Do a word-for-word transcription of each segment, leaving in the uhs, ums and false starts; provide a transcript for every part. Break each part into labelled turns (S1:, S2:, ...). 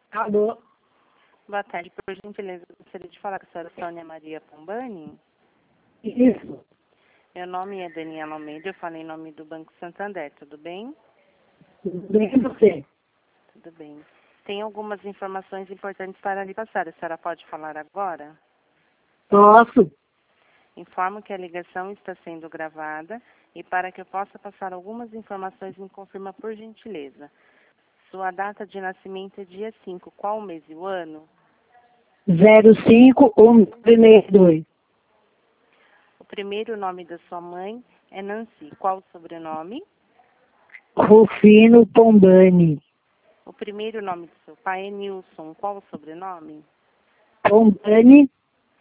S1: Alô?
S2: Boa tarde, por gentileza, gostaria de falar com a senhora Sônia Maria Pombani.
S1: Isso.
S2: Meu nome é Daniela Almeida, eu falo em nome do Banco Santander, tudo bem?
S1: Tudo bem com você?
S2: Tudo bem. Tem algumas informações importantes para lhe passar, a senhora pode falar agora?
S1: Posso?
S2: Informo que a ligação está sendo gravada e para que eu possa passar algumas informações, me confirma por gentileza. Sua data de nascimento é dia cinco, qual o mês e o ano?
S1: zero cinco um nove dois.
S2: O primeiro nome da sua mãe é Nancy, qual o sobrenome?
S1: Rufino Pombani.
S2: O primeiro nome do seu pai é Nilson, qual o sobrenome?
S1: Pombani?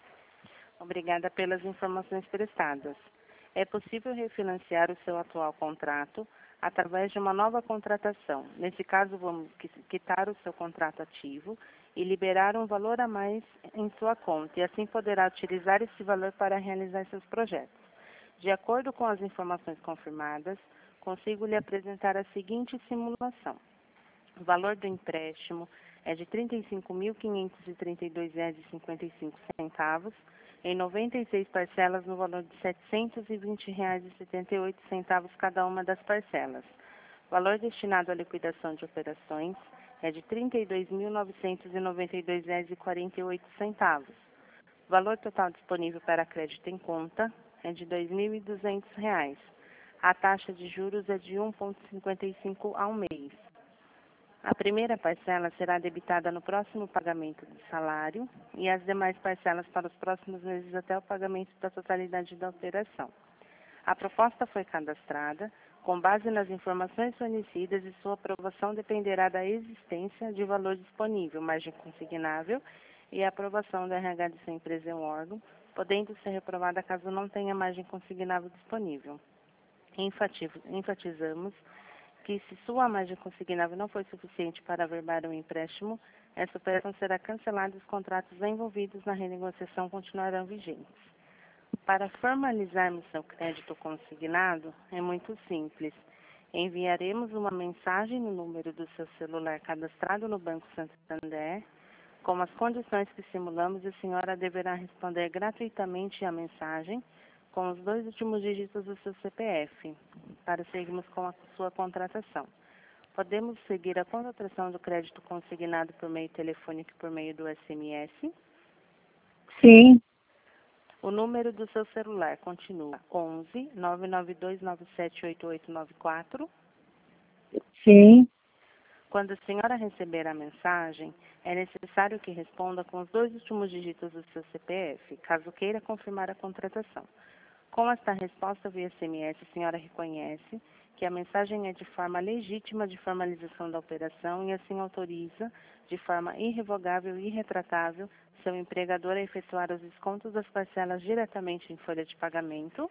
S2: Obrigada pelas informações prestadas. É possível refinanciar o seu atual contrato através de uma nova contratação. Nesse caso, vamos quitar o seu contrato ativo e liberar um valor a mais em sua conta, e assim poderá utilizar esse valor para realizar seus projetos. De acordo com as informações confirmadas, consigo lhe apresentar a seguinte simulação. O valor do empréstimo é de trinta e cinco mil quinhentos e trinta e dois reais e cinquenta e cinco centavos, em noventa e seis parcelas no valor de setecentos e vinte reais e setenta e oito centavos cada uma das parcelas. O valor destinado à liquidação de operações é de trinta e dois mil novecentos e noventa e dois reais e quarenta e oito centavos. O valor total disponível para crédito em conta é de dois mil e duzentos reais. A taxa de juros é de um vírgula cinquenta e cinco ao mês. A primeira parcela será debitada no próximo pagamento do salário e as demais parcelas para os próximos meses até o pagamento da totalidade da operação. A proposta foi cadastrada com base nas informações fornecidas e sua aprovação dependerá da existência de valor disponível, margem consignável e a aprovação do R H de sua empresa ou órgão, podendo ser reprovada caso não tenha margem consignável disponível. Enfativo- Enfatizamos que se sua margem consignável não for suficiente para averbar o empréstimo, essa operação será cancelada e os contratos envolvidos na renegociação continuarão vigentes. Para formalizarmos seu crédito consignado, é muito simples. Enviaremos uma mensagem no número do seu celular cadastrado no Banco Santander, com as condições que simulamos, e a senhora deverá responder gratuitamente à mensagem com os dois últimos dígitos do seu C P F, para seguirmos com a sua contratação. Podemos seguir a contratação do crédito consignado por meio telefônico e por meio do S M S.
S1: Sim.
S2: O número do seu celular continua onze, nove nove dois nove sete oito oito nove quatro.
S1: Sim.
S2: Quando a senhora receber a mensagem, é necessário que responda com os dois últimos dígitos do seu C P F, caso queira confirmar a contratação. Com esta resposta via S M S, a senhora reconhece que a mensagem é de forma legítima de formalização da operação e assim autoriza, de forma irrevogável e irretratável, seu empregador a efetuar os descontos das parcelas diretamente em folha de pagamento.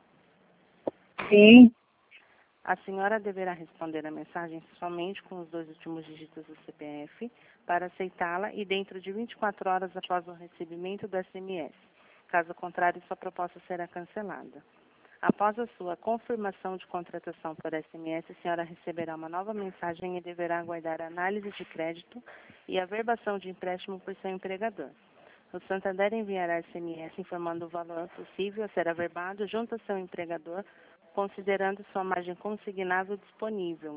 S1: Sim.
S2: A senhora deverá responder a mensagem somente com os dois últimos dígitos do C P F para aceitá-la e dentro de vinte e quatro horas após o recebimento do S M S. Caso contrário, sua proposta será cancelada. Após a sua confirmação de contratação por S M S, a senhora receberá uma nova mensagem e deverá aguardar a análise de crédito e a verbação de empréstimo por seu empregador. O Santander enviará S M S informando o valor possível a ser averbado junto ao seu empregador, considerando sua margem consignável disponível.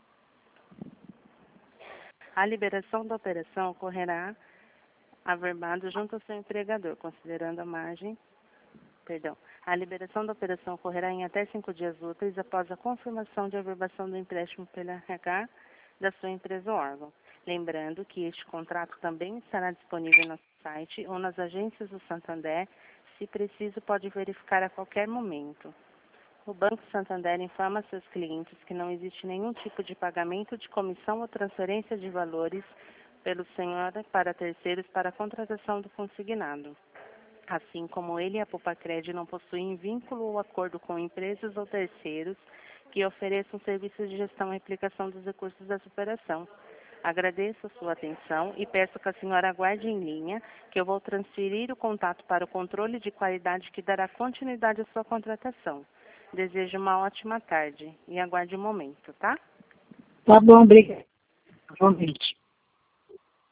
S2: A liberação da operação ocorrerá averbado junto ao seu empregador, considerando a margem, perdão, a liberação da operação ocorrerá em até cinco dias úteis após a confirmação de averbação do empréstimo pela R H da sua empresa ou órgão. Lembrando que este contrato também estará disponível no site ou nas agências do Santander, se preciso pode verificar a qualquer momento. O Banco Santander informa a seus clientes que não existe nenhum tipo de pagamento de comissão ou transferência de valores pelo senhor para terceiros para a contratação do consignado. Assim como ele e a Popacred não possuem vínculo ou acordo com empresas ou terceiros que ofereçam serviços de gestão e aplicação dos recursos dessa operação. Agradeço a sua atenção e peço que a senhora aguarde em linha, que eu vou transferir o contato para o controle de qualidade que dará continuidade à sua contratação. Desejo uma ótima tarde e aguarde um momento, tá?
S1: Tá bom, obrigada. Realmente.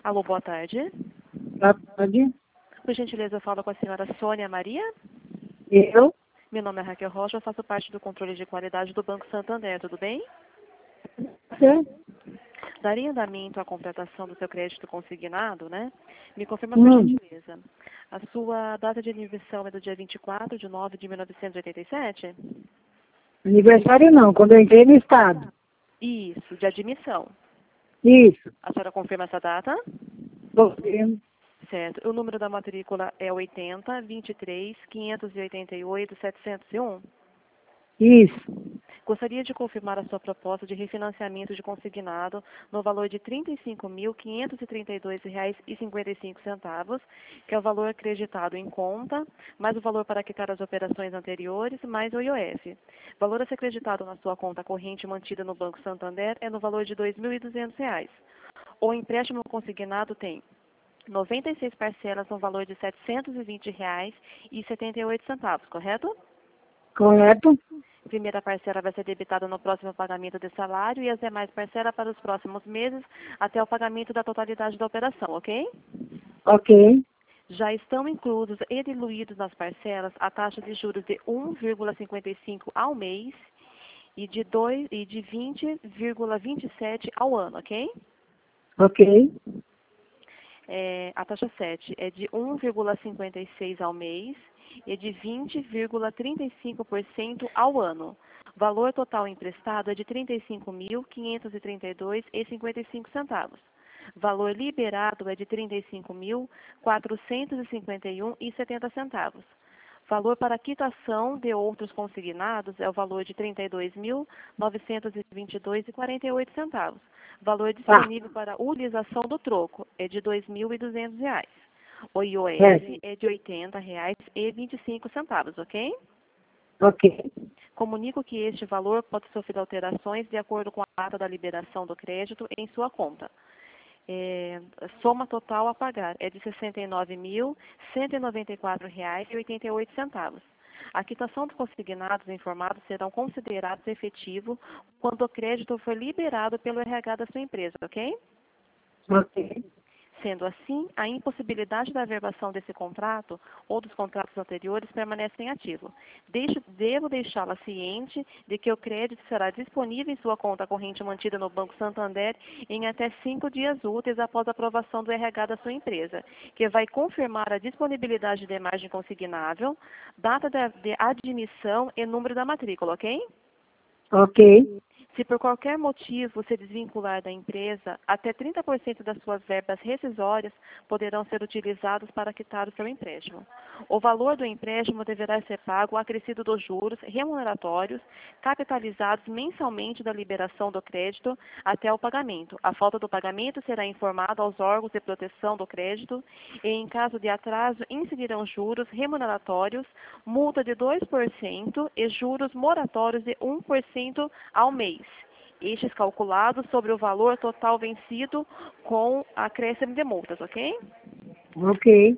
S3: Alô, boa tarde.
S1: Boa tarde.
S3: Por gentileza, eu falo com a senhora Sônia Maria.
S1: Eu?
S3: Meu nome é Raquel Rocha, eu faço parte do controle de qualidade do Banco Santander, tudo bem?
S1: Você?
S3: Daria andamento à completação do seu crédito consignado, né? Me confirma, por
S1: Hum.
S3: gentileza. A sua data de emissão é do dia vinte e quatro de nove de mil novecentos e oitenta e sete?
S1: Aniversário não, quando eu entrei no estado.
S3: Isso, de admissão.
S1: Isso.
S3: A senhora confirma essa data?
S1: Você.
S3: Certo. O número da matrícula é oitenta, vinte e três, quinhentos e oitenta e oito, setecentos e um?
S1: Isso.
S3: Gostaria de confirmar a sua proposta de refinanciamento de consignado no valor de trinta e cinco mil, quinhentos e trinta e dois reais e cinquenta e cinco centavos, que é o valor acreditado em conta, mais o valor para quitar as operações anteriores, mais o I O F. O valor a ser acreditado na sua conta corrente mantida no Banco Santander é no valor de dois mil e duzentos reais. O empréstimo consignado tem noventa e seis parcelas no valor de setecentos e vinte reais e setenta e oito centavos, correto?
S1: Correto?
S3: A primeira parcela vai ser debitada no próximo pagamento de salário e as demais parcelas para os próximos meses até o pagamento da totalidade da operação, ok?
S1: Ok.
S3: Já estão inclusos e diluídos nas parcelas a taxa de juros de um vírgula cinquenta e cinco ao mês e de, dois, e de vinte vírgula vinte e sete ao ano, ok?
S1: Ok.
S3: É, a taxa sete é de um vírgula cinquenta e seis ao mês e de vinte vírgula trinta e cinco por cento ao ano. Valor total emprestado é de trinta e cinco mil, quinhentos e trinta e dois reais e cinquenta e cinco centavos. Valor liberado é de trinta e cinco mil, quatrocentos e cinquenta e um reais e setenta centavos. Valor para quitação de outros consignados é o valor de trinta e dois mil, novecentos e vinte e dois reais e quarenta e oito centavos. Valor disponível para utilização do troco é de dois mil e duzentos reais. O I O F é de oitenta reais e vinte e cinco centavos, ok?
S1: Ok.
S3: Comunico que este valor pode sofrer alterações de acordo com a data da liberação do crédito em sua conta. É, a soma total a pagar é de sessenta e nove mil, cento e noventa e quatro reais e oitenta e oito centavos. A quitação dos consignados informados serão considerados efetivo quando o crédito for liberado pelo R H da sua empresa, ok?
S1: Ok.
S3: Sendo assim, a impossibilidade da averbação desse contrato ou dos contratos anteriores permanece em ativo. Deixo, devo deixá-la ciente de que o crédito será disponível em sua conta corrente mantida no Banco Santander em até cinco dias úteis após a aprovação do R H da sua empresa, que vai confirmar a disponibilidade de margem consignável, data de, de admissão e número da matrícula, ok?
S1: Ok.
S3: Se por qualquer motivo se desvincular da empresa, até trinta por cento das suas verbas rescisórias poderão ser utilizadas para quitar o seu empréstimo. O valor do empréstimo deverá ser pago acrescido dos juros remuneratórios capitalizados mensalmente da liberação do crédito até o pagamento. A falta do pagamento será informada aos órgãos de proteção do crédito e, em caso de atraso, incidirão juros remuneratórios, multa de dois por cento e juros moratórios de um por cento ao mês. Estes calculados sobre o valor total vencido com acréscimo de multas, ok?
S1: Ok.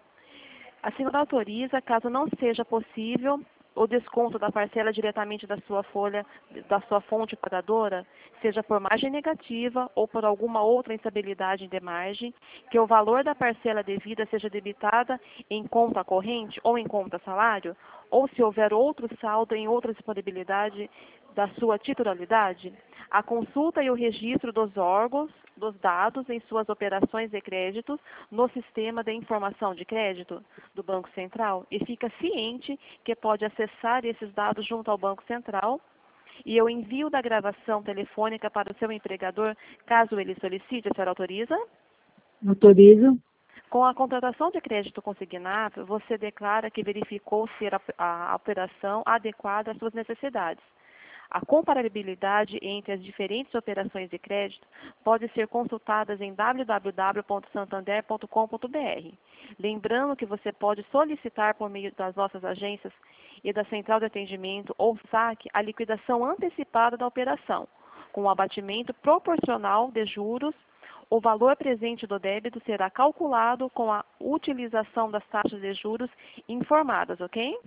S3: A senhora autoriza, caso não seja possível, o desconto da parcela diretamente da sua folha, da sua fonte pagadora, seja por margem negativa ou por alguma outra instabilidade de margem, que o valor da parcela devida seja debitada em conta corrente ou em conta salário, ou se houver outro saldo em outra disponibilidade da sua titularidade, a consulta e o registro dos órgãos, dos dados em suas operações de crédito no sistema de informação de crédito do Banco Central e fica ciente que pode acessar esses dados junto ao Banco Central e o envio da gravação telefônica para o seu empregador, caso ele solicite, a senhora autoriza?
S1: Autorizo.
S3: Com a contratação de crédito consignado, você declara que verificou ser a, a operação adequada às suas necessidades. A comparabilidade entre as diferentes operações de crédito pode ser consultada em w w w ponto santander ponto com ponto b r. Lembrando que você pode solicitar por meio das nossas agências e da central de atendimento ou saque a liquidação antecipada da operação, com o abatimento proporcional de juros. O valor presente do débito será calculado com a utilização das taxas de juros informadas, ok?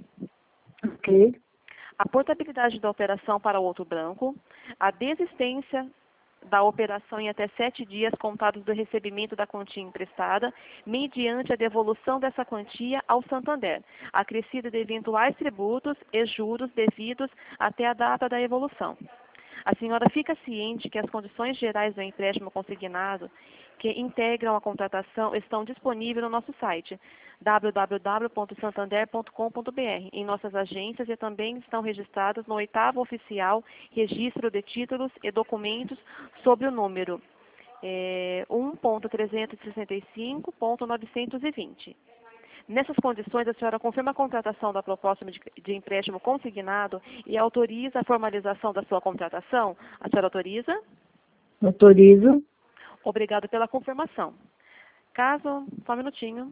S1: Ok.
S3: A portabilidade da operação para outro banco, a desistência da operação em até sete dias contados do recebimento da quantia emprestada, mediante a devolução dessa quantia ao Santander, acrescida de eventuais tributos e juros devidos até a data da evolução. A senhora fica ciente que as condições gerais do empréstimo consignado que integram a contratação estão disponíveis no nosso site w w w ponto santander ponto com ponto b r, em nossas agências, e também estão registrados no oitavo oficial Registro de Títulos e Documentos sob o número é, um ponto trezentos e sessenta e cinco ponto novecentos e vinte. Nessas condições, a senhora confirma a contratação da proposta de, de empréstimo consignado e autoriza a formalização da sua contratação? A senhora autoriza?
S1: Autorizo.
S3: Obrigado pela confirmação. Caso, só um minutinho.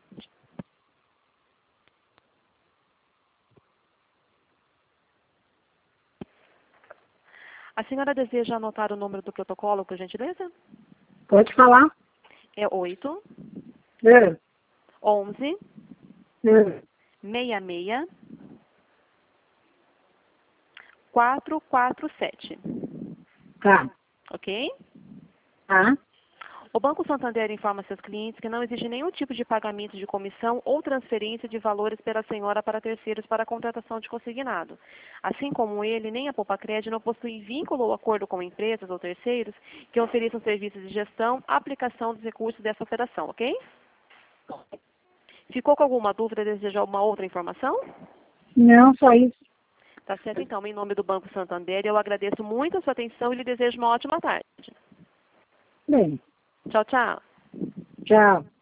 S3: A senhora deseja anotar o número do protocolo, por gentileza?
S1: Pode falar.
S3: É oito,
S1: É.
S3: onze,
S1: É.
S3: seis seis, quatro quatro sete.
S1: Tá.
S3: Ok?
S1: Tá.
S3: O Banco Santander informa seus clientes que não exige nenhum tipo de pagamento de comissão ou transferência de valores pela senhora para terceiros para a contratação de consignado. Assim como ele, nem a Poupa-Crédito não possui vínculo ou acordo com empresas ou terceiros que ofereçam serviços de gestão, aplicação dos recursos dessa operação, ok? Ficou com alguma dúvida e deseja alguma outra informação?
S1: Não, só isso.
S3: Tá certo, então. Em nome do Banco Santander, eu agradeço muito a sua atenção e lhe desejo uma ótima tarde.
S1: Bem,
S3: Tchau, tchau.
S1: tchau.